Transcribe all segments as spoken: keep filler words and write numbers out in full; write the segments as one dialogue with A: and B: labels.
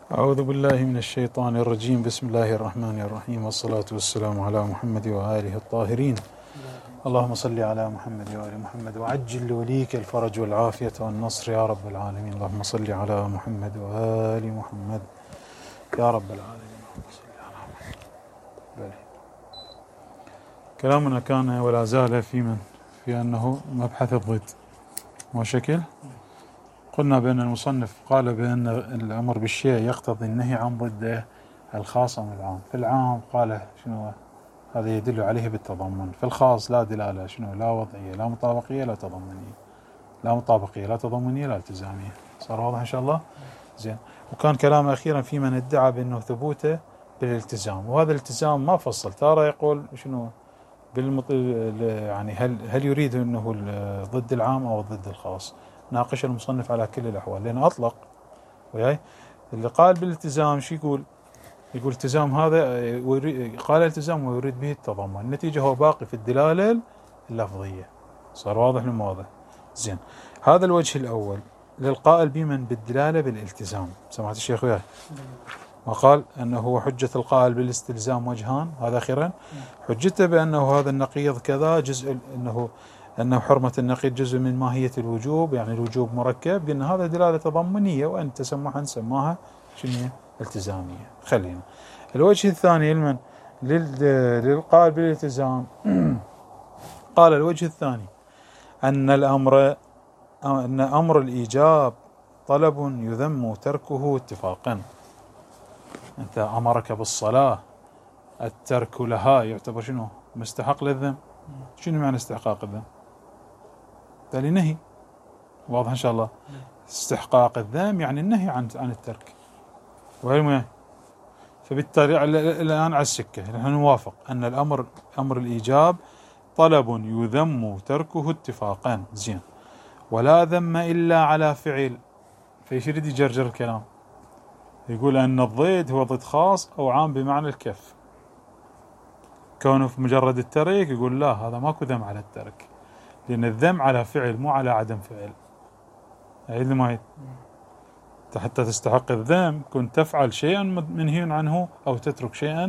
A: أعوذ بالله من الشيطان الرجيم. بسم الله الرحمن الرحيم، والصلاة والسلام على محمد وآله الطاهرين. اللهم صل على محمد وآل محمد، وعجل لوليك الفرج والعافية والنصر يا رب العالمين. اللهم صل على محمد وآل محمد يا رب العالمين. اللهم صل على محمد. كلامنا كان ولا زال في من في أنه مبحث الضد وشكل. قلنا بأن المصنف قال بأن الأمر بالشيء يقتضي النهي عن ضده الخاص أم العام. في العام قال شنو هذا يدل عليه بالتضمن، في الخاص لا دلالة، شنو لا وضعية لا مطابقية لا تضمنية، لا مطابقية لا تضمنية لا التزامية. صار واضح إن شاء الله؟ زين. وكان كلام أخيرا في من ادعى بأنه ثبوته بالالتزام، وهذا الالتزام ما فصل، ترى يقول شنو بالمط... يعني هل هل يريد أنه ضد العام أو ضد الخاص. ناقش المصنف على كل الأحوال لأنه أطلق وياي. اللي قال بالالتزام شو يقول؟ يقول التزام هذا قال التزام ويريد به التضمن، النتيجة هو باقي في الدلالة اللفظية. صار واضح المواضع؟ زين. هذا الوجه الأول للقائل بمن بالدلالة بالالتزام. سمعت الشيخ وياي؟ وقال أنه هو حجة القائل بالاستلزام وجهان، هذا أخيرا حجته بأنه هذا النقيض كذا جزء، أنه أنه حرمة النقيض جزء من ماهية الوجوب، يعني الوجوب مركب، قلنا هذا دلالة تضمنية وأن تسمحها نسماها شنو التزامية. خلينا الوجه الثاني لمن للقائل بالالتزام. قال الوجه الثاني أن الأمر أن أمر الإيجاب طلب يذم تركه اتفاقا. أنت أمرك بالصلاة، الترك لها يعتبر شنو مستحق للذم. شنو معنى استحقاق الذم؟ بالتالي نهي. واضح إن شاء الله؟ استحقاق الذم يعني النهي عن عن الترك. وهي فبالتالي الآن على السكة نحن نوافق أن الأمر أمر الإيجاب طلب يذم تركه اتفاقا. زين. ولا ذم إلا على فعل. فايش يريد يجرجر الكلام؟ يقول أن الضد هو ضد خاص أو عام بمعنى الكف. كونه في مجرد الترك يقول لا، هذا ماكو ذم على الترك، لأن الذم على فعل مو على عدم فعل. عيد ما هي حتى تستحق الذم كنت تفعل شيئا منهي عنه أو تترك شيئا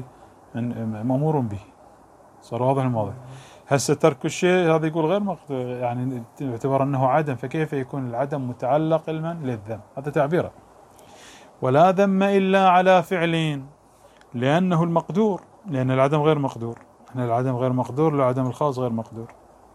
A: مأمور به. صار واضح الموضوع؟ هسه ترك الشيء هذا يقول غير مقدور، يعني يعتبر أنه عدم، فكيف يكون العدم متعلق المن للذم؟ هذا تعبيره. ولا ذم إلا على فعل لأنه المقدور، لأن العدم غير مقدور. احنا العدم غير مقدور، العدم الخاص غير مقدور،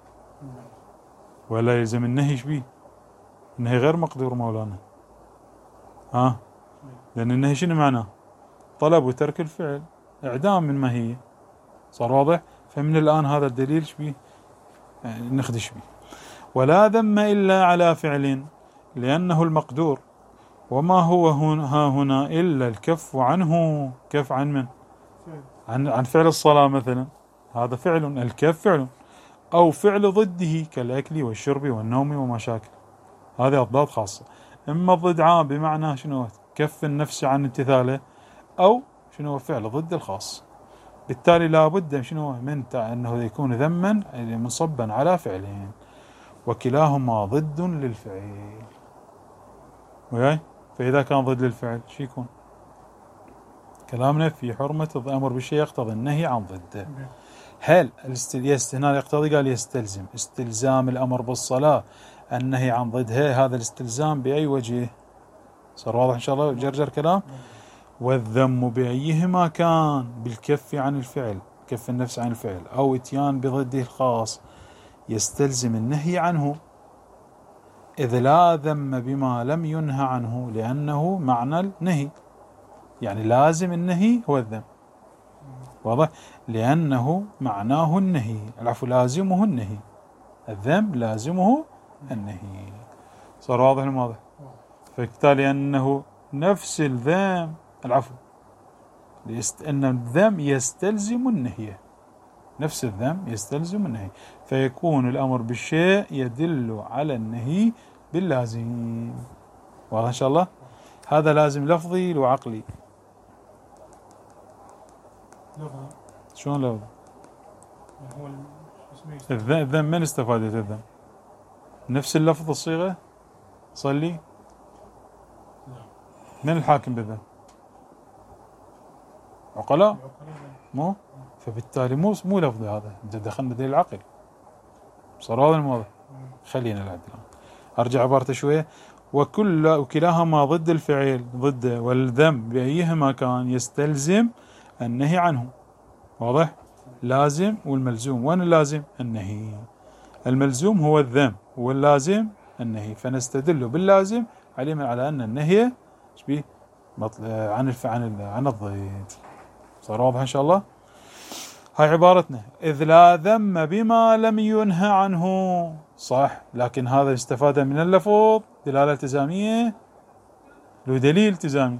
A: ولا يلزم النهي شبيه؟ النهي غير مقدور مولانا. ها؟ لأن النهي شنو معناه؟ طلب وترك الفعل، إعدام من ماهية. صار واضح؟ فمن الآن هذا الدليل شبيه يعني نخدش به. ولا ذم إلا على فعل لأنه المقدور، وما هو ها هنا إلا الكف عنه. كف عن من؟ عن عن فعل الصلاة مثلا، هذا فعل، الكف فعل، أو فعل ضده كالأكل والشرب والنوم وما شاكل. هذه أضداد خاصة. إما الضد عام بمعنى شنو كف النفس عن امتثاله، أو شنو فعل ضد الخاص. بالتالي لا بد شنو من أنه يكون ذما منصبا على فعلين، وكلاهما ضد للفعل. وياي؟ فإذا كان ضد للفعل شو يكون؟ كلامنا في حرمة الأمر بالشيء يقتضي النهي عن ضده. هل هنا يقتضي؟ قال يستلزم استلزام الأمر بالصلاة النهي عن ضدها. هذا الاستلزام بأي وجه؟ صار واضح إن شاء الله جرجر كلام. والذم بأيهما كان، بالكف عن الفعل، كف النفس عن الفعل، أو اتيان بضده الخاص، يستلزم النهي عنه، إذ لا ذم بما لم ينهى عنه لأنه معنى النهي. يعني لازم النهي هو الذم. واضح؟ لأنه معناه النهي، العفو لازمه النهي، الذم لازمه النهي. صار واضح الموضوع؟ فبالتالي أنه نفس الذم، العفو أن الذم يستلزم النهي، نفس الذم يستلزم النهي، فيكون الأمر بالشيء يدل على النهي باللازم. واضح إن شاء الله؟ هذا لازم لفظي وعقلي. شلون لفظي؟ الذم من استفادت الذم؟ نفس اللفظ الصيغة صلي من الحاكم بالذنب؟ عقلاء مو، فبالتالي مو مو لفظي هذا، انت دخلنا دليل العقل. صار هذا الموضوع. خلينا العدل. ارجع عبارته شويه. وكل وكلاهما ضد الفعل ضده، والذنب بأيهما كان يستلزم النهي عنه. واضح؟ لازم والملزوم. وين اللازم؟ النهي. الملزوم هو الذنب واللازم النهي، فنستدل باللازم علما على أن النهي شبيه عن الف عن عن الضد. صار واضح إن شاء الله؟ هاي عبارتنا. إذ لا ذم بما لم ينهى عنه. صح، لكن هذا استفاد من اللفظ دلالة التزامية، له دليل التزامي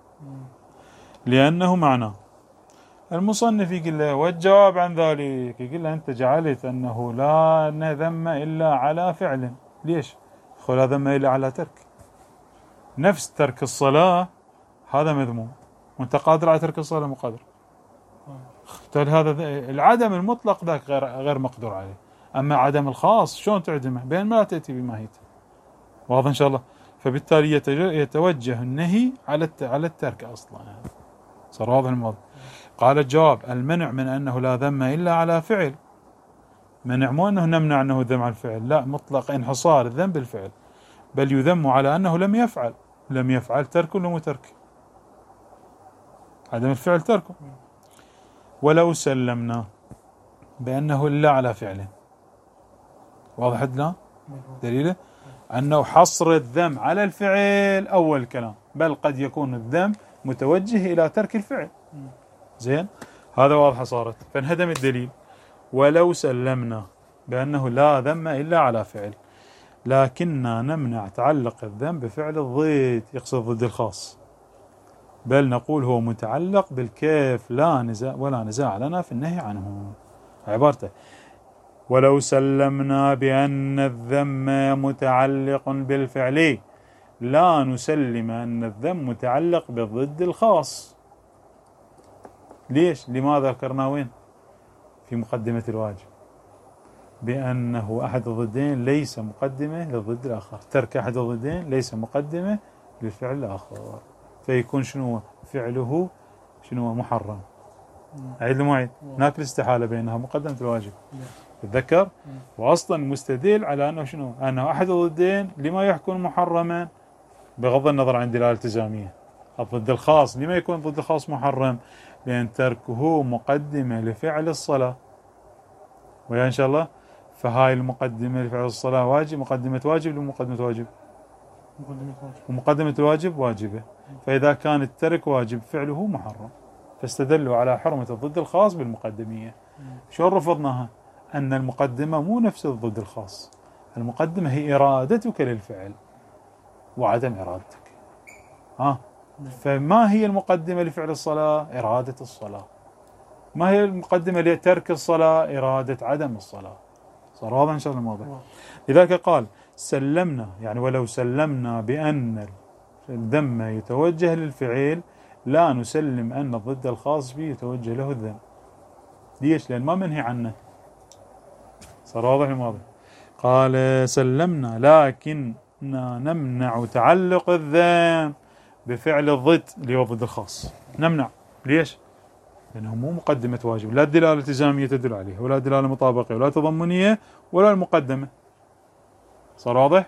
A: لأنه معناه. المصنف يقول له والجواب عن ذلك، يقول له أنت جعلت أنه لا ذم إلا على فعل. ليش؟ لا ذم إلا على ترك. نفس ترك الصلاة هذا مذموم، وأنت قادر على ترك الصلاة مو قادر. هذا العدم المطلق ذاك غير غير مقدور عليه، أما عدم الخاص شلون تعدمه؟ بين ما تأتي بماهيته. واضح إن شاء الله؟ فبالتالي يتوجه النهي على على الترك أصلا. صار واضح الموضوع. قال الجواب المنع من أنه لا ذم إلا على فعل. منع مو أنه نمنع أنه ذم على الفعل، لا، مطلق انحصار الذنب بالفعل، بل يذم على أنه لم يفعل. لم يفعل ترك ولا مو ترك؟ عدم الفعل تركه. ولو سلمنا بأنه إلا على فعل، واضح لنا دليله أنه حصر الذم على الفعل أول كلام، بل قد يكون الذم متوجه إلى ترك الفعل. زين، هذا واضح صارت، فانهدم الدليل. ولو سلمنا بأنه لا ذم إلا على فعل، لكننا نمنع تعلق الذم بفعل الضد، يقصد ضد الخاص، بل نقول هو متعلق بالكيف لا نزاع ولا نزاع لنا في النهي عنه. عبارته ولو سلمنا بأن الذم متعلق بالفعل لا نسلم أن الذم متعلق بالضد الخاص. ليش؟ لماذا ذكرنا وين؟ في مقدمة الواجب، بأنه أحد الضدين ليس مقدمة للضد الآخر، ترك أحد الضدين ليس مقدمة للفعل الآخر، فيكون شنو فعله شنو محرم. عيد المعيد هناك الاستحالة بينها مقدمة الواجب. تذكر؟ وأصلا مستدل على أنه شنو؟ أنه أحد الضدين لما يكون محرما بغض النظر عن دلالة التزامية. الضد الخاص لما يكون ضد الخاص محرم؟ لأن تركه مقدمة لفعل الصلاة. ويا إن شاء الله، فهاي المقدمة لفعل الصلاة واجب، مقدمة واجب لمقدمة واجب، ومقدمة الواجب واجبة، فإذا كان الترك واجب فعله محرم، فاستدلوا على حرمة الضد الخاص بالمقدمية. شو رفضناها؟ أن المقدمة مو نفس الضد الخاص، المقدمة هي إرادتك للفعل وعدم إرادتك. ها، فما هي المقدمة لفعل الصلاة؟ إرادة الصلاة. ما هي المقدمة لترك الصلاة؟ إرادة عدم الصلاة. صار واضح إن شاء الله الموضوع. لذلك قال سلمنا، يعني ولو سلمنا بأن الذم يتوجه للفعل لا نسلم أن الضد الخاص به يتوجه له الذم. ليش؟ لأن ما منهي عنه. صار واضح الموضوع. قال سلمنا لكننا نمنع تعلق الذم بفعل الضد اللي هو ضد الخاص. نمنع. ليش؟ لأنه مو مقدمة واجب، لا الدلالة التزامية تدل عليه، ولا دلالة مطابقة، ولا تضمنية، ولا المقدمة. صار واضح؟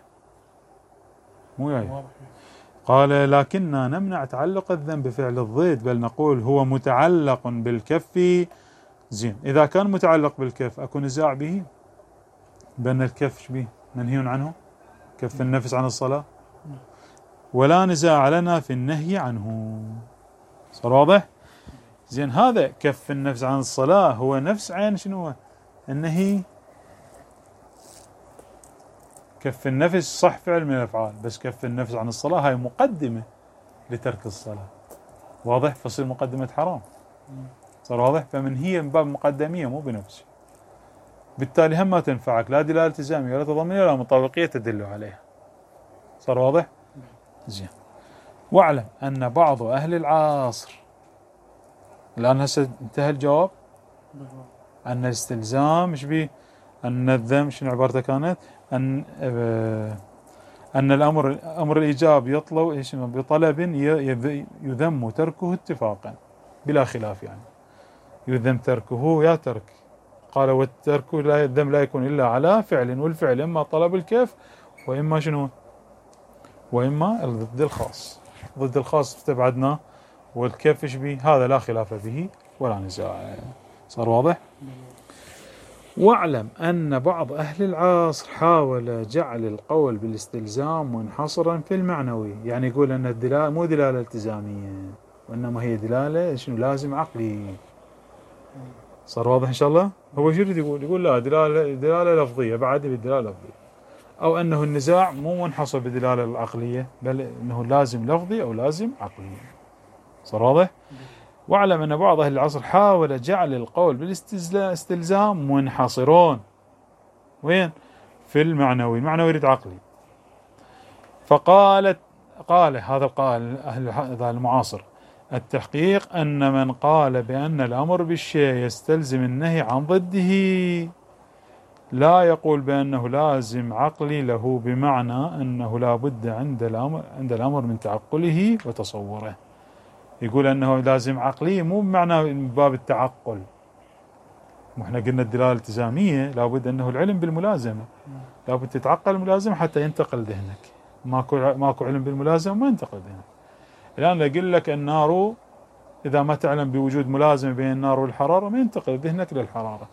A: مو يعني. قال لكننا نمنع تعلق الذنب بفعل الضد، بل نقول هو متعلق بالكف. زين، إذا كان متعلق بالكف أكو نزاع به؟ بأن الكف شبيه منهي عنه، كف النفس عن الصلاة، ولا نزاع لنا في النهي عنه. صار واضح؟ زين، هذا كف النفس عن الصلاة هو نفس عين شنو النهي. كف النفس صح فعل من الأفعال، بس كف النفس عن الصلاة هاي مقدمة لترك الصلاة. واضح؟ فصير مقدمة حرام. صار واضح؟ فمن هي من باب مقدمية مو بنفسه، بالتالي هم ما تنفعك لا دلالة التزامية ولا تضمنية ولا مطابقية تدل عليها. صار واضح؟ زين، واعلم أن بعض أهل العصر، الآن هسه انتهى الجواب، أن الاستلزام ايش بيه؟ أن الذم شنو عبارته كانت؟ أن أن الأمر أمر الإيجاب يطلب إيش بطلب يذم تركه اتفاقا بلا خلاف، يعني يذم تركه يا ترك. قال والترك لا الذم لا يكون إلا على فعل، والفعل إما طلب الكيف وإما شنو؟ وإما ضد الخاص. ضد الخاص استبعدناه، والكيف إيش به؟ هذا لا خلاف به ولا نزاع. صار واضح؟ واعلم أن بعض أهل العصر حاول جعل القول بالاستلزام منحصرا في المعنوي، يعني يقول أن الدلالة مو دلالة التزامية وإنما هي دلالة شنو لازم عقلي. صار واضح إن شاء الله؟ هو شو يريد يقول؟ يقول لا دلالة دلالة لفظية، بعد بالدلالة اللفظية، أو أنه النزاع مو منحصر بالدلالة العقلية بل أنه لازم لفظي أو لازم عقلي. صار واضح؟ واعلم أن بعض أهل العصر حاول جعل القول بالاستلزام منحصرون وين؟ في المعنوي، المعنوي يريد عقلي. فقالت قال هذا القائل أهل المعاصر التحقيق أن من قال بأن الأمر بالشيء يستلزم النهي عن ضده لا يقول بأنه لازم عقلي له، بمعنى أنه لا بد عند الأمر عند الأمر من تعقله وتصوره. يقول أنه لازم عقلي مو بمعنى من باب التعقل، واحنا قلنا الدلالة الالتزامية لابد أنه العلم بالملازمة، لابد تتعقل الملازمة حتى ينتقل ذهنك. ماكو ماكو علم بالملازمة ما ينتقل ذهنك. الآن أقول لك النار إذا ما تعلم بوجود ملازمة بين النار والحرارة ما ينتقل ذهنك للحرارة.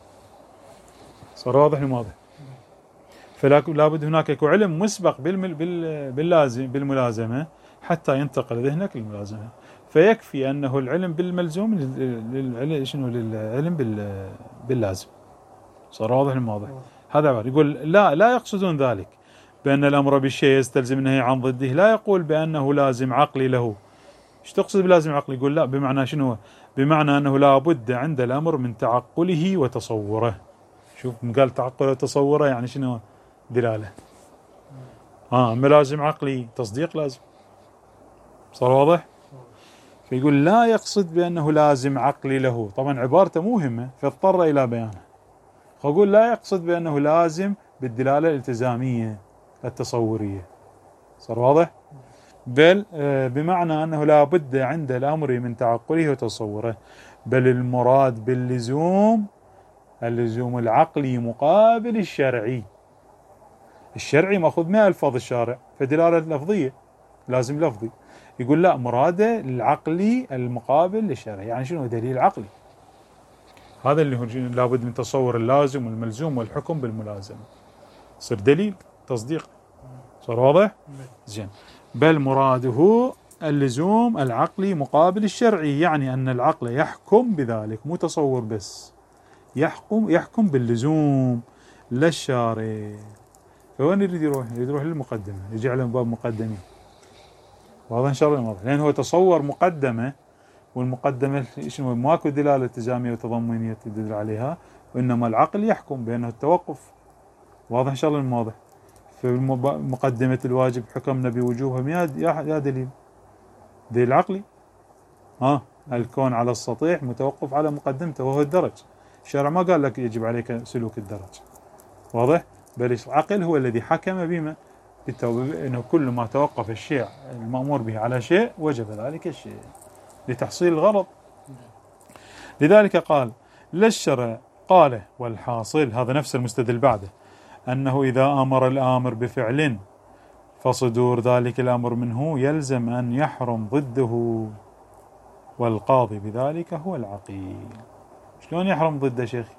A: صار واضح الماضي؟ فلا بد هناك يكون علم مسبق بالمل باللازم بالملازمة حتى ينتقل ذهنك للملازمة. فيكفي أنه العلم بالملزوم للعلم شنو للعلم باللازم. صار واضح الماضي؟ هذا عبارة يقول لا لا يقصدون ذلك بأن الأمر بالشيء يستلزم النهي عن ضده، لا يقول بأنه لازم عقلي له. ايش تقصد بلازم عقلي؟ يقول لا بمعنى شنو؟ بمعنى أنه لا بد عند الأمر من تعقله وتصوره. شوف قال تعقله وتصوره يعني شنو؟ دلالة. اه اما لازم عقلي تصديق لازم. صار واضح؟ فيقول لا يقصد بأنه لازم عقلي له، طبعا عبارته مهمة فاضطر إلى بيانها. فأقول لا يقصد بأنه لازم بالدلالة الالتزامية التصورية. صار واضح؟ بل بمعنى أنه لا بد عند الأمر من تعقله وتصوره، بل المراد باللزوم اللزوم العقلي مقابل الشرعي. الشرعي مأخذ من ألفاظ الشارع فدلالة لفظية لازم لفظي. يقول لا مراده العقلي المقابل للشرعي، يعني شنو دليل عقلي. هذا اللي هو لابد من تصور اللازم والملزوم والحكم بالملازمة، صير دليل تصديق. صار واضح؟ زين. بل مراده اللزوم العقلي مقابل الشرعي، يعني أن العقل يحكم بذلك مو تصور بس، يحكم يحكم باللزوم للشارع. فوين يريد يروح؟ يريد يروح للمقدمة، يجي على باب مقدمين. واضح إن شاء الله واضح، لأن هو تصور مقدمة، والمقدمة شنو ماكو دلالة التزامية وتضمنية تدل عليها، وإنما العقل يحكم بأنه التوقف. واضح إن شاء الله واضح. في مقدمة الواجب حكمنا بوجوبهم يا يا دليل دليل عقلي. ها الكون على السطيح متوقف على مقدمته وهو الدرج. الشرع ما قال لك يجب عليك سلوك الدرج. واضح؟ بل العقل هو الذي حكم بما انه كل ما توقف الشيء المأمور به على شيء وجب ذلك الشيء لتحصيل الغرض. لذلك قال للشرع قال والحاصل، هذا نفس المستدل بعده، أنه إذا أمر الآمر بفعل فصدور ذلك الأمر منه يلزم أن يحرم ضده، والقاضي بذلك هو العقيل. شلون يحرم ضده شيخي؟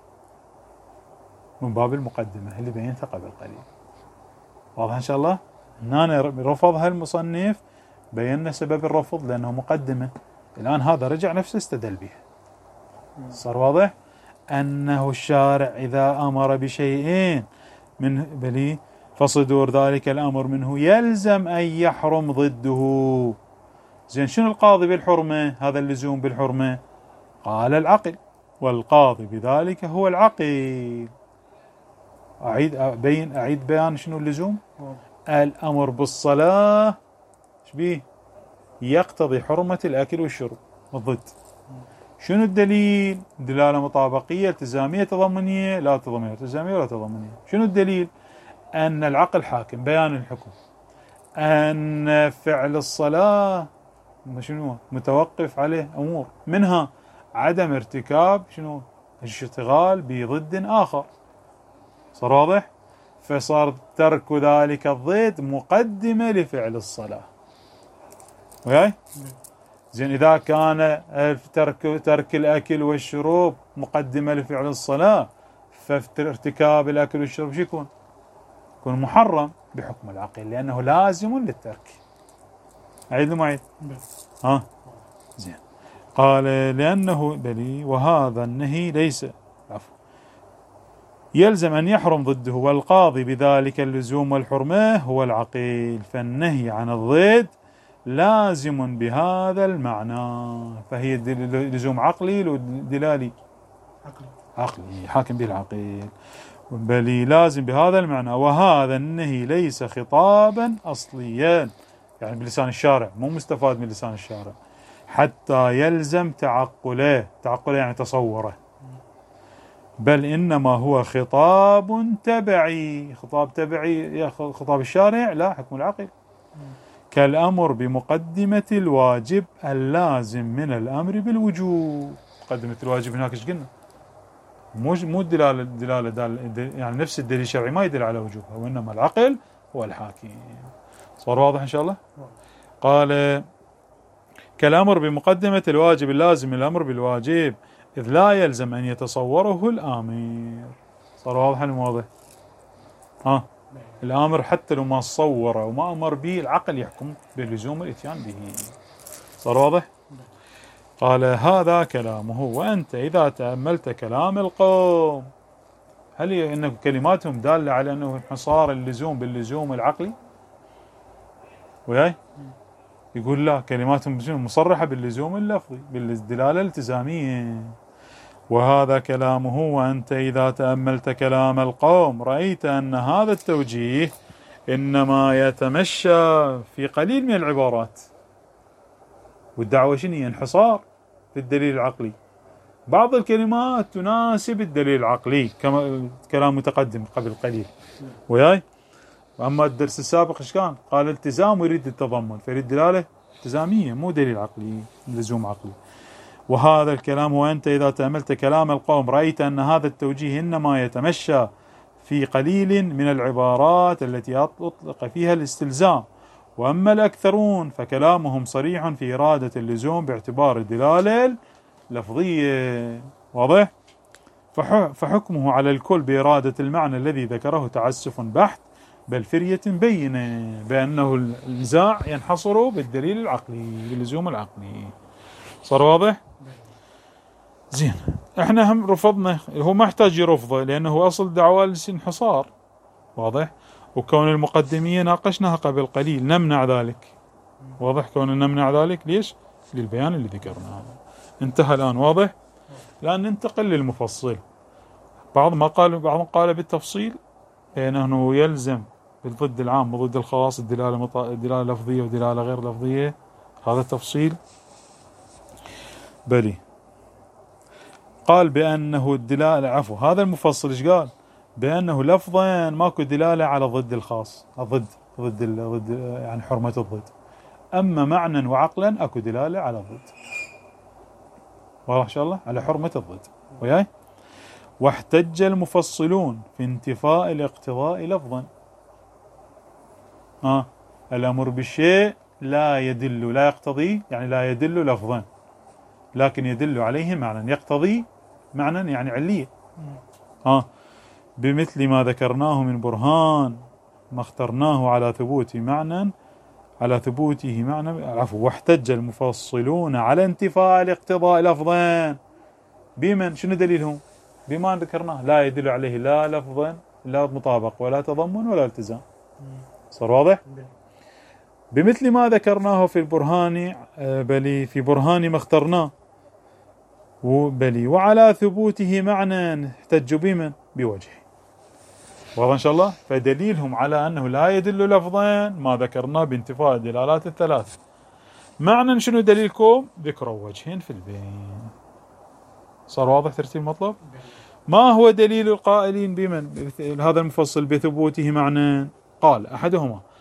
A: من باب المقدمة اللي بينتها قبل قليل. واضح إن شاء الله؟ هنا رفضها المصنف، بينا سبب الرفض لأنه مقدمة. الآن هذا رجع نفسه استدل بها. صار واضح؟ أنه الشارع إذا أمر بشيئين من بلي فصدور ذلك الأمر منه يلزم أن يحرم ضده. زين شنو القاضي بالحرمة؟ هذا اللزوم بالحرمة قال العقل، والقاضي بذلك هو العقيل. أعيد أبين أعيد بيان شنو اللزوم؟ الأمر بالصلاة شبيه يقتضي حرمة الأكل والشرب، الضد. شنو الدليل؟ دلالة مطابقية التزامية تضمنية، لا تضمنية التزامية ولا تضمنية. شنو الدليل؟ أن العقل حاكم، بيان الحكم. أن فعل الصلاة شنو متوقف عليه أمور، منها عدم ارتكاب شنو الاشتغال بضد آخر. صار واضح؟ فصار ترك ذلك الضد مقدمة لفعل الصلاة. وياي؟ زين إذا كان ترك ترك الأكل والشرب مقدمة لفعل الصلاة، فارتكاب الأكل والشرب شو يكون؟ يكون محرم بحكم العقل لأنه لازم للترك. أعيد ما أعيد؟ ها زين. قال لأنه بلي وهذا النهي ليس عفوا يلزم أن يحرم ضده، والقاضي بذلك اللزوم والحرمة هو العقيل، فالنهي عن الضد لازم بهذا المعنى، فهي لزوم عقلي ودلالي عقلي عقلي حاكم به العقيل، بل لازم بهذا المعنى. وهذا النهي ليس خطابا أصليا يعني بلسان الشارع، مو مستفاد من لسان الشارع حتى يلزم تعقله، تعقله يعني تصوره، بل إنما هو خطاب تبعي. خطاب تبعي خطاب الشارع لا حكم العقل، كالأمر بمقدمة الواجب اللازم من الأمر بالوجوب. مقدمة الواجب هناك ايش قلنا؟ مو مو الدلالة الدلالة دال يعني نفس الدليل الشرعي ما يدل على وجوبها، وإنما العقل هو الحاكم. صار واضح إن شاء الله؟ قال كالأمر بمقدمة الواجب اللازم من الأمر بالواجب، إذ لا يلزم أن يتصوره الآمر. صار واضح المواضح؟ ها الآمر حتى لو ما صوره وما أمر به العقل يحكم بلزوم الإتيان به. صار واضح؟ قال هذا كلامه. وأنت إذا تأملت كلام القوم هل هي إن كلماتهم دالة على أنه انحصار اللزوم باللزوم العقلي؟ وياي؟ يقول لا، كلماتهم مصرحة باللزوم اللفظي بالدلالة الالتزامية. وهذا كلامه. وأنت إذا تأملت كلام القوم رأيت أن هذا التوجيه إنما يتمشى في قليل من العبارات، والدعوة شنو؟ انحصار في الدليل العقلي. بعض الكلمات تناسب الدليل العقلي كما كلام متقدم قبل قليل وياي. وأما الدرس السابق ايش كان؟ قال التزام ويريد التضمن، فيريد دلالة التزامية مو دليل عقلي لزوم عقلي. وهذا الكلام. وأنت إذا تأملت كلام القوم رأيت أن هذا التوجيه إنما يتمشى في قليل من العبارات التي أطلق فيها الاستلزام، وأما الأكثرون فكلامهم صريح في إرادة اللزوم باعتبار الدلالة اللفظية. واضح؟ فحكمه على الكل بإرادة المعنى الذي ذكره تعسف بحت بل فرية بينة بأنه النزاع ينحصر بالدليل العقلي باللزوم العقلي. صار واضح؟ زين. احنا هم رفضنا، هو ما يحتاج يرفضه لأنه أصل دعوة الانحصار. واضح؟ وكون المقدمية ناقشناها قبل قليل نمنع ذلك. واضح؟ كون نمنع ذلك ليش؟ للبيان اللي ذكرناه. انتهى الآن. واضح؟ الآن ننتقل للمفصل. بعض ما قال بعض قال بالتفصيل لأنه يلزم بالضد العام وضد الخاص الدلالة مط... الدلالة لفظية ودلالة غير لفظية. هذا التفصيل بلي. قال بأنه الدلالة عفوا هذا المفصل ايش قال؟ بأنه لفظا ماكو دلالة على ضد الخاص، الضد ضد ضد يعني حرمة الضد. أما معنى وعقلا أكو دلالة على الضد. واضح إن شاء الله؟ على حرمة الضد. وياي؟ واحتج المفصلون في انتفاء الاقتضاء لفظا. آه الأمر بالشيء لا يدل لا يقتضي يعني لا يدل لفظا، لكن يدل عليه معنى يقتضي معنى يعني علية. آه بمثل ما ذكرناه من برهان ما اخترناه على ثبوت معنى على ثبوته معنى عفوا. واحتج المفصلون على انتفاء الاقتضاء لفظا بمن شنو دليلهم؟ بما ذكرناه لا يدل عليه لا لفظا لا مطابق ولا تضمن ولا التزام. صار واضح؟ بمثل ما ذكرناه في البرهان بلي في برهان ما اخترناه بلي وعلى ثبوته معنى احتجوا بمن؟ بوجهه. واضح إن شاء الله؟ فدليلهم على أنه لا يدل لفظا ما ذكرناه بانتفاء الدلالات الثلاث. معنى شنو دليلكم؟ ذكروا وجهين في البين. صار واضح ترتيب المطلب؟ ما هو دليل القائلين بمن هذا المفصل بثبوته معنى؟ قال أحدهما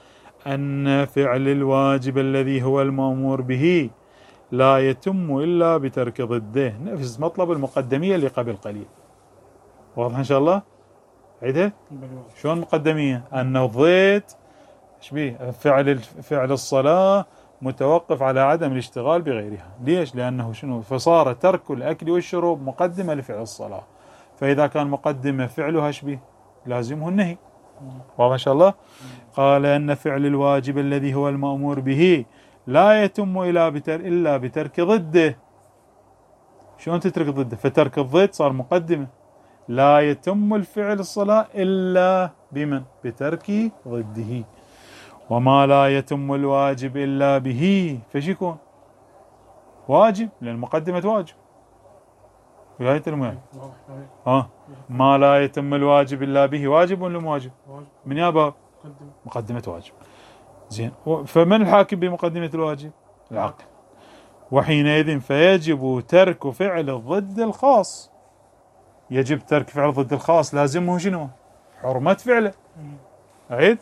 A: أن فعل الواجب الذي هو المأمور به لا يتم إلا بترك ضده، نفس مطلب المقدمية اللي قبل قليل. واضح إن شاء الله؟ عيدها؟ شلون مقدمية؟ أن الضد شبيه فعل فعل الصلاة متوقف على عدم الاشتغال بغيرها. ليش؟ لأنه شنو؟ فصار ترك الأكل والشرب مقدمة لفعل الصلاة، فإذا كان مقدمة فعلها شبيه لازمه النهي. واضح إن شاء الله؟ قال أن فعل الواجب الذي هو المأمور به لا يتم إلا بتر إلا بترك ضده. شلون تترك ضده؟ فترك الضد صار مقدمة. لا يتم الفعل الصلاة إلا بمن؟ بترك ضده. وما لا يتم الواجب إلا به فش يكون؟ واجب، لأن مقدمة واجب. في آية المهم ها ما لا يتم الواجب إلا به واجب ولا مو واجب؟ من يا باب؟ مقدمة واجب. زين، فمن الحاكم بمقدمة الواجب؟ العقل. وحينئذ فيجب ترك فعل الضد الخاص. يجب ترك فعل الضد الخاص، لازمه شنو؟ حرمة فعله. أعيد؟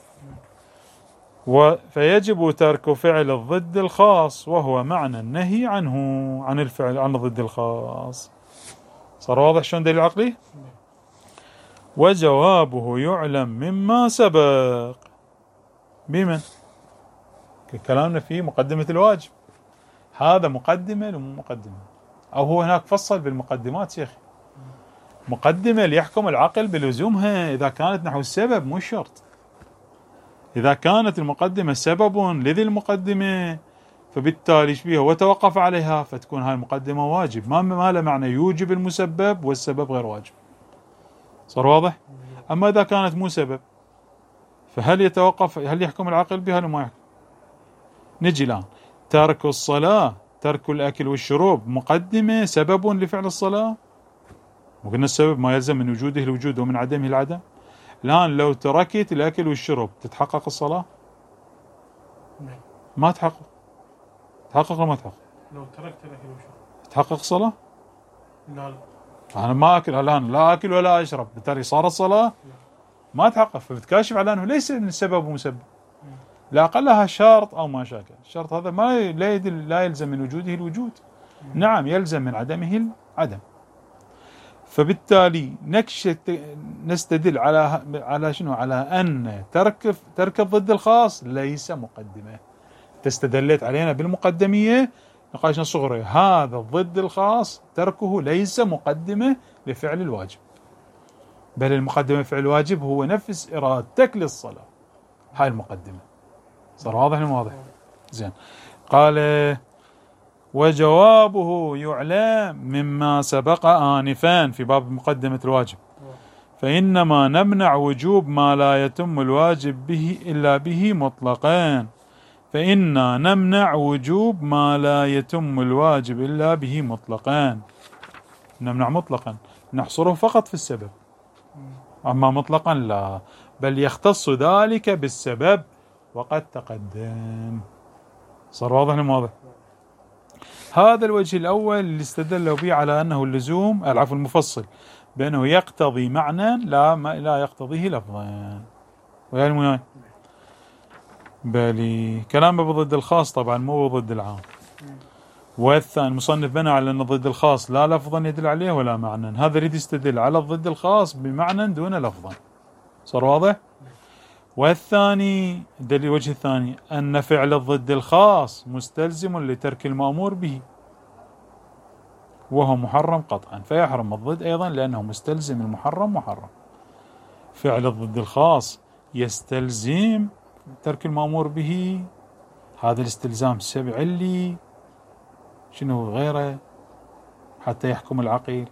A: فيجب ترك فعل الضد الخاص وهو معنى النهي عنه، عن الفعل عن الضد الخاص. صار واضح شلون دليل عقلي؟ وجوابه يعلم مما سبق. بمن؟ كلامنا في مقدمة الواجب. هذا مقدمة ومو مقدمة، أو هو هناك فصل بالمقدمات شيخ. مقدمة ليحكم العقل بلزومها إذا كانت نحو السبب، مو الشرط. إذا كانت المقدمة سبب لذي المقدمة فبالتالي شبيه وتوقف عليها فتكون هاي المقدمة واجب. ما ما له معنى يوجب المسبب والسبب غير واجب. صار واضح؟ أما إذا كانت مو سبب فهل يتوقف، هل يحكم العقل بها ولا ما يحكم؟ نجي الآن، ترك الصلاة، ترك الأكل والشرب مقدمة سبب لفعل الصلاة؟ وقلنا السبب ما يلزم من وجوده الوجود ومن عدمه العدم. الآن لو تركت الأكل والشرب تتحقق الصلاة؟ ما تحقق. تحقق ولا ما تحقق؟
B: لو تركت الأكل والشرب
A: تحقق الصلاة؟
B: لا لا
A: أنا ما أكل الآن، لا أكل ولا أشرب، بالتالي صارت صلاة؟ ما تحقق، فبتكاشف على أنه ليس من السبب ومسبب. لا أقلها شرط أو ما شاكل. الشرط هذا ما لا يدل لا يلزم من وجوده الوجود. نعم يلزم من عدمه العدم. فبالتالي نكشف نستدل على على شنو؟ على أن ترك ترك الضد الخاص ليس مقدمة. تستدلت علينا بالمقدمية نقاشنا الصغرى، هذا الضد الخاص تركه ليس مقدمة لفعل الواجب، بل المقدمة فعل الواجب هو نفس إرادتك للصلاة. هاي المقدمة. صار واضح واضح؟ زين. قال وجوابه يعلم مما سبق آنفا في باب مقدمة الواجب. فإنما نمنع وجوب ما لا يتم الواجب به إلا به مطلقا. فإنا نمنع وجوب ما لا يتم الواجب إلا به مطلقا. نمنع مطلقا، نحصره فقط في السبب. أما مطلقا لا، بل يختص ذلك بالسبب وقد تقدم. صار واضح واضح؟ هذا الوجه الأول اللي استدلوا به على أنه اللزوم العفو المفصل بأنه يقتضي معنى لا ما لا يقتضيه لفظا. ويا المهم بالي كلامه بضد الخاص طبعا مو ضد العام. والثاني المصنف بنى على أن ضد الخاص لا لفظا يدل عليه ولا معنى، هذا يريد يستدل على الضد الخاص بمعنى دون لفظا. صار واضح؟ والثاني الدليل الوجه الثاني أن فعل الضد الخاص مستلزم لترك المأمور به وهو محرم قطعا، فيحرم الضد أيضا لأنه مستلزم المحرم محرم. فعل الضد الخاص يستلزم ترك المأمور به، هذا الاستلزام السبع اللي شنو غيره حتى يحكم العقيل.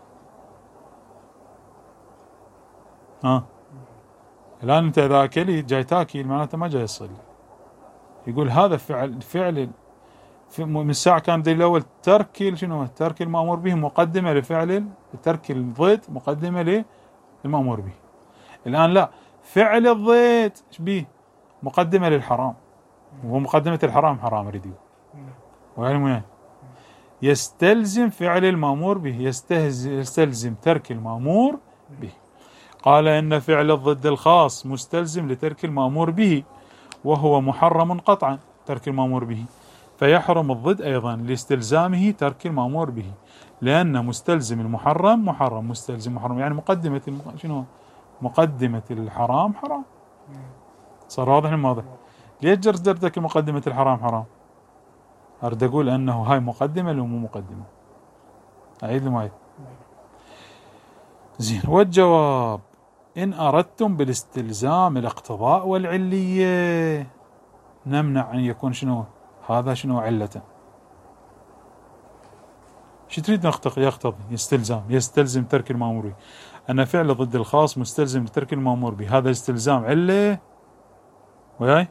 A: ها الآن أنت إذا أكلت جاي تاكل معناته ما جاي يصلي. يقول هذا فعل فعل من الساعة كان الدليل الأول ترك شنو؟ ترك المأمور به مقدمة لفعل ترك الضد مقدمة للمأمور به. الآن لا، فعل الضد به مقدمة للحرام، ومقدمة الحرام حرام يريد ويعني يستلزم فعل المأمور به، يستلزم ترك المأمور به. قال إن فعل الضد الخاص مستلزم لترك المأمور به وهو محرم قطعا ترك المأمور به، فيحرم الضد أيضا لاستلزامه ترك المأمور به، لأن مستلزم المحرم محرم، مستلزم محرم يعني مقدمة الم... شنو مقدمة الحرام حرام. صار واضح الموضوع؟ ليش جردك مقدمة الحرام حرام؟ أريد أقول أنه هاي مقدمة لو مو مقدمة. أعيد المعيد. زين. والجواب: إن أردتم بالاستلزام الاقتضاء والعلية نمنع أن يكون شنو هذا شنو علة. شو تريد يقتضي؟ يستلزم يستلزم ترك المأمور به، أن فعل ضد الخاص مستلزم لترك المأمور به، هذا استلزام علة وياي،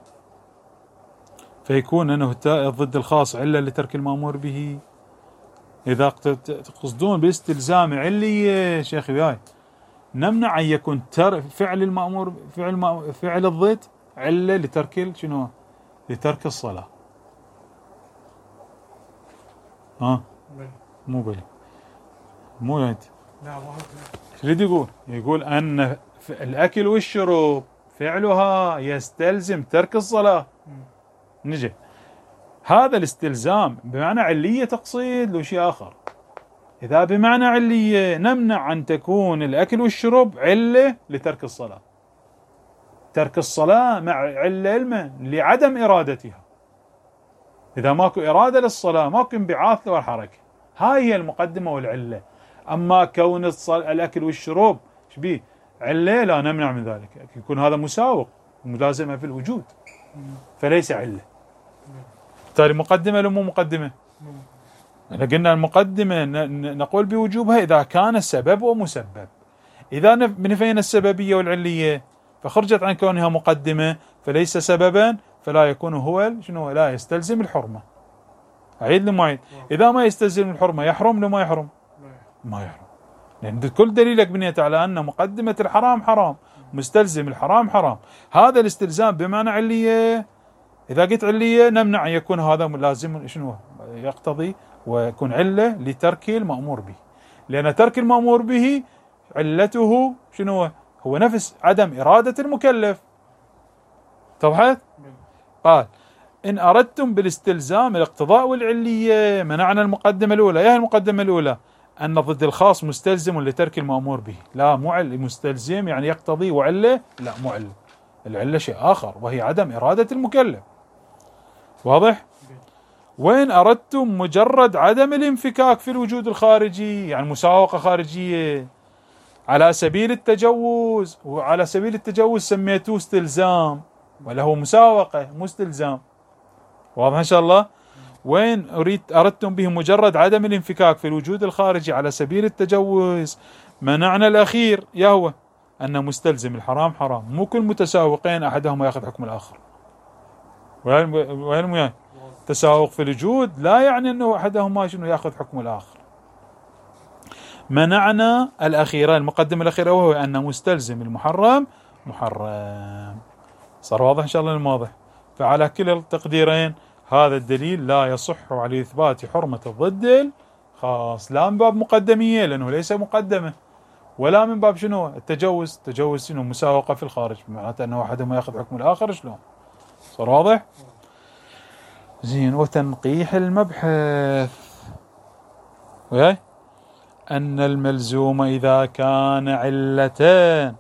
A: فيكون أنه ضد الخاص علة لترك المأمور به. إذا تقصدون باستلزام علية شيخي وياي نمنع أن يكون فعل المأمور فعل فعل الضد علة لترك شنو لترك الصلاة. ها مو بلي مو انت ايش يريد يقول؟ يقول ان الاكل والشرب فعلها يستلزم ترك الصلاة. نجي هذا الاستلزام بمعنى علية تقصيد لو شيء اخر. اذا بمعنى علية نمنع ان تكون الاكل والشرب علة لترك الصلاة. ترك الصلاة مع علة علما لعدم ارادتها. اذا ماكو ارادة للصلاة ماكو انبعاث والحركة، هاي هي المقدمة والعلة. أما كون الأكل والشرب شبيه علة لا نمنع من ذلك، يكون هذا مساوق ملازمة في الوجود فليس علة. بالتالي مقدمة لو مو مقدمة؟ قلنا المقدمة نقول بوجوبها إذا كان السبب ومسبب. إذا نفينا السببية والعلية فخرجت عن كونها مقدمة فليس سببا فلا يكون هو شنو لا يستلزم الحرمة. أعيد لمعيد. إذا ما يستلزم الحرمة يحرم لو ما يحرم؟ ما يحرم، لأن كل دليلك بنيت على أن مقدمة الحرام حرام، مستلزم الحرام حرام. هذا الاستلزام بمعنى علية. إذا قلت علية نمنع أن يكون هذا لازم شنو يقتضي ويكون علة لترك المأمور به، لأن ترك المأمور به علته شنو هو نفس عدم إرادة المكلف. توضحت؟ قال: إن أردتم بالاستلزام الاقتضاء والعلية منعنا المقدمة الأولى. يا المقدمة الأولى أن ضد الخاص مستلزم لترك المأمور به، لا مو عل مستلزم يعني يقتضي، وعلة لا مو علة، العلة شيء آخر وهي عدم إرادة المكلف. واضح؟ وإن أردتم مجرد عدم الانفكاك في الوجود الخارجي يعني مساوقة خارجية على سبيل التجوز، وعلى سبيل التجوز سميتوه استلزام وله مساوقة مو استلزام. واضح إن شاء الله؟ وين أريد أردتم به مجرد عدم الانفكاك في الوجود الخارجي على سبيل التجوز منعنا الأخير يهو أن مستلزم الحرام حرام، مو كل متساوقين أحدهما يأخذ حكم الآخر. وين وين تساوق في الوجود لا يعني أنه أحدهما شنو يأخذ حكم الآخر. منعنا الأخيرة المقدمة الأخيرة وهو أن مستلزم المحرم محرم. صار واضح إن شاء الله المواضح. فعلى كلا التقديرين هذا الدليل لا يصح على إثبات حرمة الضد الخاص، لا من باب مقدمية لأنه ليس مقدمة، ولا من باب شنو التجوز. تجوز شنو مساوقة في الخارج، معناته أنه أحدهما يأخذ حكم الآخر. شلون؟ صار واضح؟ زين. وتنقيح المبحث وياي أن الملزوم إذا كان علتان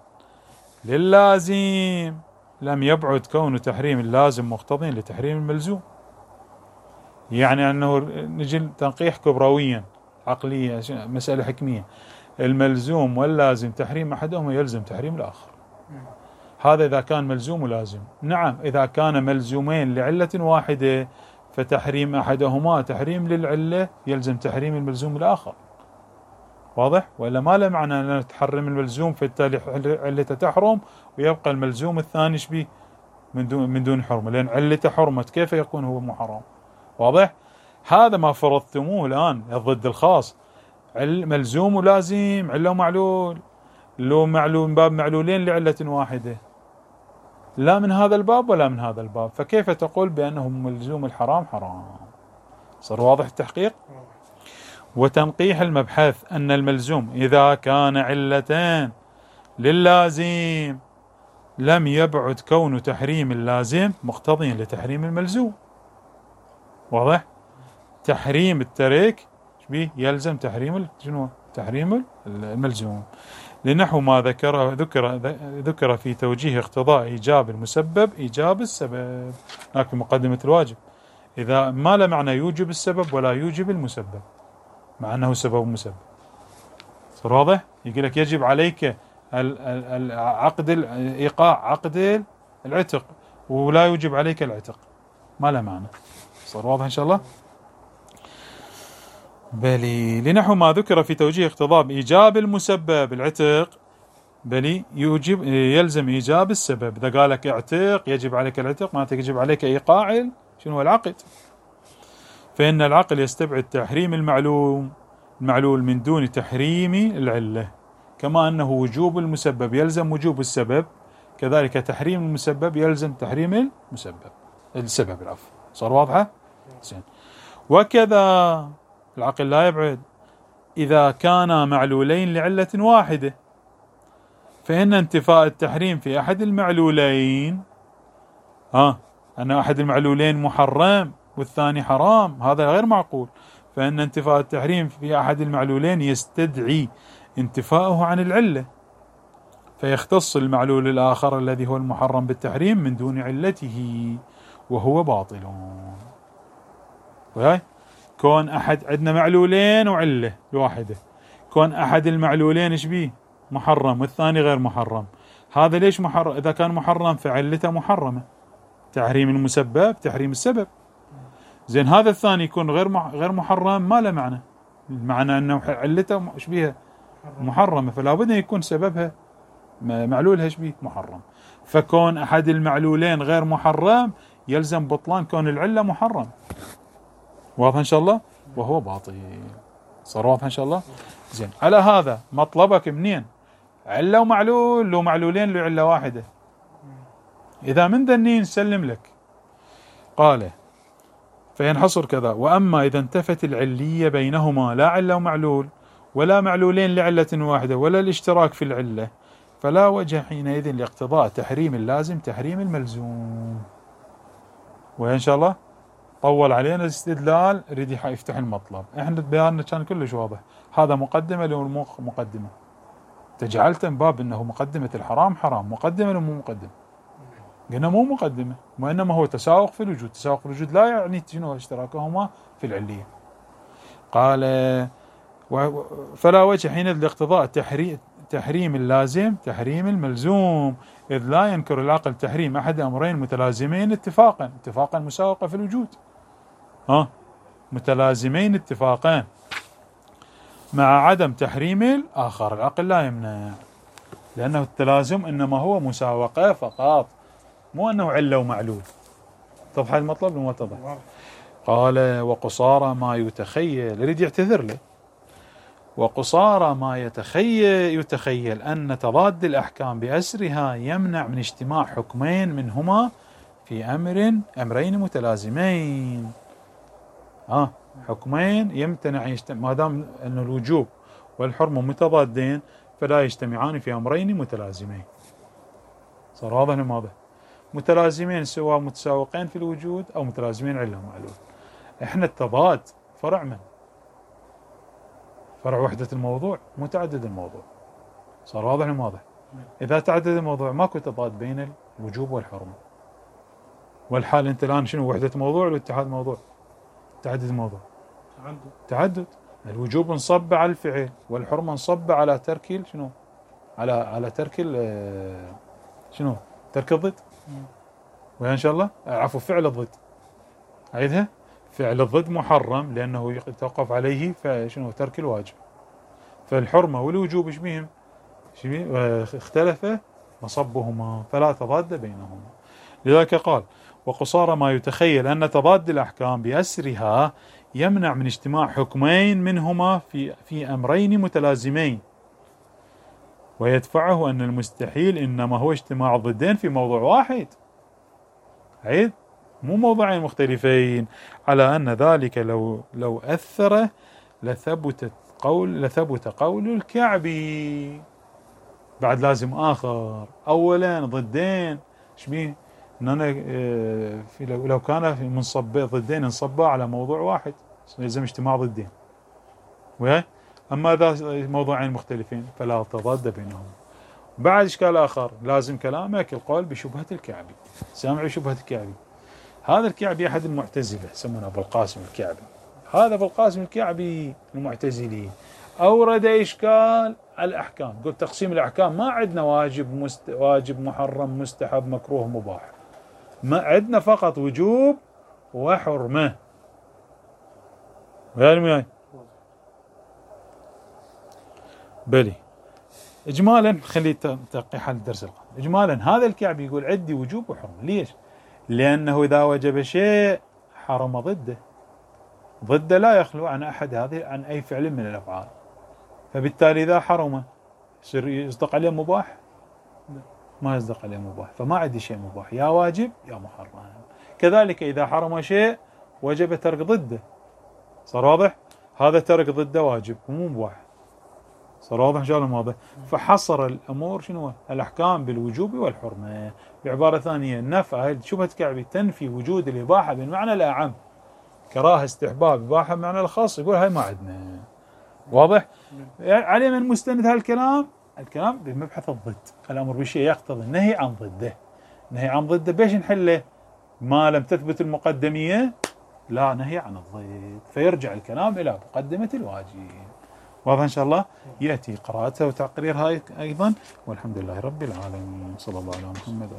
A: للازم لم يبعد كون تحريم اللازم مقتضي لتحريم الملزوم. يعني أنه نجي تنقيح كبرويا عقلية مسألة حكمية، الملزوم واللازم تحريم أحدهما يلزم تحريم الآخر. هذا إذا كان ملزوم ولازم. نعم إذا كان ملزومين لعلة واحدة فتحريم أحدهما تحريم للعلة يلزم تحريم الملزوم الآخر. واضح؟ وإلا ما له معنى أن تحرم الملزوم فبالتالي علته تحرم ويبقى الملزوم الثاني شبيه من دون من دون حرمة، لأن علته حرمت كيف يكون هو محرم؟ واضح؟ هذا ما فرضتموه الآن ضد الخاص، ملزوم ولازم علة ومعلول، لو معلول من باب معلولين لعلة واحدة، لا من هذا الباب ولا من هذا الباب، فكيف تقول بأنه ملزوم الحرام حرام؟ صار واضح التحقيق؟ وتنقيح المبحث أن الملزوم إذا كان علتان لللازم لم يبعد كون تحريم اللازم مقتضيا لتحريم الملزوم. واضح؟ تحريم الترك بيه يلزم تحريم شنو؟ تحريم الملزوم، لنحو ما ذكر ذكر ذكر في توجيه اقتضاء إيجاب المسبب إيجاب السبب. هناك مقدمة الواجب إذا ما له معنى يوجب السبب ولا يوجب المسبب مع أنه سبب مسبب. صار واضح؟ يقول لك يجب عليك عقد الإيقاع عقد العتق ولا يوجب عليك العتق، ما له معنى. صار واضح إن شاء الله؟ بلي لنحو ما ذكر في توجيه اقتضاء بإيجاب المسبب العتق بلي يوجب يلزم إيجاب السبب. إذا قال لك اعتق يجب عليك العتق معناته يجب عليك إيقاع شنو هو العقد، فإن العقل يستبعد تحريم المعلوم المعلول من دون تحريم العلة، كما أنه وجوب المسبب يلزم وجوب السبب كذلك تحريم المسبب يلزم تحريم المسبب السبب العفو. صار واضحة؟ زين. وكذا العقل لا يبعد إذا كان معلولين لعلة واحدة، فإن انتفاء التحريم في أحد المعلولين ها أن أحد المعلولين محرم والثاني حرام هذا غير معقول، فإن انتفاء التحريم في أحد المعلولين يستدعي انتفاءه عن العلة، فيختص المعلول الآخر الذي هو المحرم بالتحريم من دون علته وهو باطل. وهي كون أحد عندنا معلولين وعلة الواحدة، كون أحد المعلولين إيش بيه محرم والثاني غير محرم، هذا ليش محرم؟ إذا كان محرم فعلته محرمة، تحريم المسبب تحريم السبب. زين هذا الثاني يكون غير غير محرم ما له معنى، المعنى أنه علته إيش بيها محرمة، فلا بد أن يكون سببها معلولها إيش بيه محرم. فكون أحد المعلولين غير محرم يلزم بطلان كون العلة محرم. واضح إن شاء الله؟ وهو باطل. صار واضح إن شاء الله؟ زين. على هذا مطلبك منين؟ علة ومعلول، لو معلولين لو علة واحدة. إذا من ذنين سلم لك. قال فينحصر كذا: وأما إذا انتفت العلية بينهما لا علة ومعلول ولا معلولين لعلة واحدة ولا الاشتراك في العلة، فلا وجه حينئذ لاقتضاء تحريم اللازم تحريم الملزوم. وإن شاء الله طول علينا الاستدلال يريد يفتح المطلب. احنا بياننا كان كلش واضح، هذا مقدمة لو مو مقدمة، تجعلت من باب انه مقدمة الحرام حرام، مقدمة لو مو مقدمة؟ قلنا مو مقدمة، وانما هو تساوق في الوجود، تساوق في الوجود لا يعني شنو اشتراكهما في العلية. قال فلا وجه حين لاقتضاء تحريم تحريم اللازم تحريم الملزوم، إذ لا ينكر العقل تحريم أحد أمرين متلازمين اتفاقا اتفاقا مساوقة في الوجود، ها متلازمين اتفاقا مع عدم تحريم الآخر. العقل لا يمنع، لأنه التلازم إنما هو مساوقة فقط، مو أنه علة ومعلول. طبعا المطلب مو واضح. قال وقصارى ما يتخيل، يريد يعتذر له، وقصارى ما يتخيل يتخيل أن تضاد الأحكام بأسرها يمنع من اجتماع حكمين منهما في أمر أمرين متلازمين. آه حكمين يمتنع يجتمع، ما دام أن الوجوب والحرمة متضادين فلا يجتمعان في أمرين متلازمين. صار واضح الماضي؟ متلازمين سواء متساوقين في الوجود أو متلازمين علة ومعلول. إحنا التضاد فرع من فرع وحدة الموضوع متعدد الموضوع. صار واضح الماضي؟ إذا تعدد الموضوع ماكو تضاد بين الوجوب والحرمة. والحال أنت الآن شنو وحدة موضوع ولا اتحاد موضوع؟ تعدد الموضوع. تعدد. تعدد. الوجوب انصب على الفعل والحرمة انصب على ترك شنو؟ على على ترك شنو؟ ترك الضد. وإن شاء الله عفوا فعل الضد. أعيدها. فعل الضد محرم لأنه يتوقف عليه فشنو ترك الواجب. فالحرمة والوجوب ايش بهم؟ اختلف مصبهما فلا تضاد بينهما. لذلك قال وقصارى ما يتخيل أن تضاد الأحكام بأسرها يمنع من اجتماع حكمين منهما في في أمرين متلازمين، ويدفعه أن المستحيل إنما هو اجتماع ضدين في موضوع واحد. عيد مو موضوعين مختلفين، على أن ذلك لو لو أثر لثبتت قول لثبت قول الكعبي. بعد لازم آخر. أولا ضدين شبيه إن أنا في لو, لو كان في منصب ضدين انصبا على موضوع واحد يلزم اجتماع ضدين، وياي. أما إذا موضوعين مختلفين فلا تضاد بينهم. بعد إشكال آخر لازم كلامك القول بشبهة الكعبي. سامع شبهة الكعبي؟ هذا الكعبي أحد المعتزلة يسمونه أبو القاسم الكعبي. هذا أبو القاسم الكعبي المعتزلي أورد إشكال الأحكام، قلت تقسيم الأحكام ما عندنا واجب مست... واجب محرم مستحب مكروه مباح، ما عندنا فقط وجوب وحرمة. وياي بلي. إجمالا خلي تلقي حل الدرس القادم. إجمالا هذا الكعبي يقول عندي وجوب وحرمة. ليش؟ لأنه إذا وجب شيء حرم ضده، ضده لا يخلو عن أحد هذه عن أي فعل من الأفعال، فبالتالي إذا حرم يصير يصدق عليه مباح؟ ما يصدق عليه مباح، فما عندي شيء مباح، يا واجب يا محرم. كذلك إذا حرم شيء وجب ترك ضده. صار واضح؟ هذا ترك ضده واجب مو مباح. صار واضح إن شاء الله واضح؟ فحصر الأمور شنو؟ الأحكام بالوجوب والحرمة. بعبارة ثانية نفى شبهة كعبي تنفي وجود الإباحة بالمعنى الأعم، كراهة استحباب إباحة بمعنى الخاص، يقول هاي ما عندنا. واضح؟ عليه من مستند هالكلام؟ الكلام بمبحث الضد. الأمر بالشيء يقتضي النهي عن ضده. النهي عن ضده بيش نحله؟ ما لم تثبت المقدمية لا نهي عن الضد، فيرجع الكلام إلى مقدمة الواجب. واضح إن شاء الله؟ يأتي قراءتها وتقريرها أيضا، والحمد لله رب العالمين. صلى الله على محمد.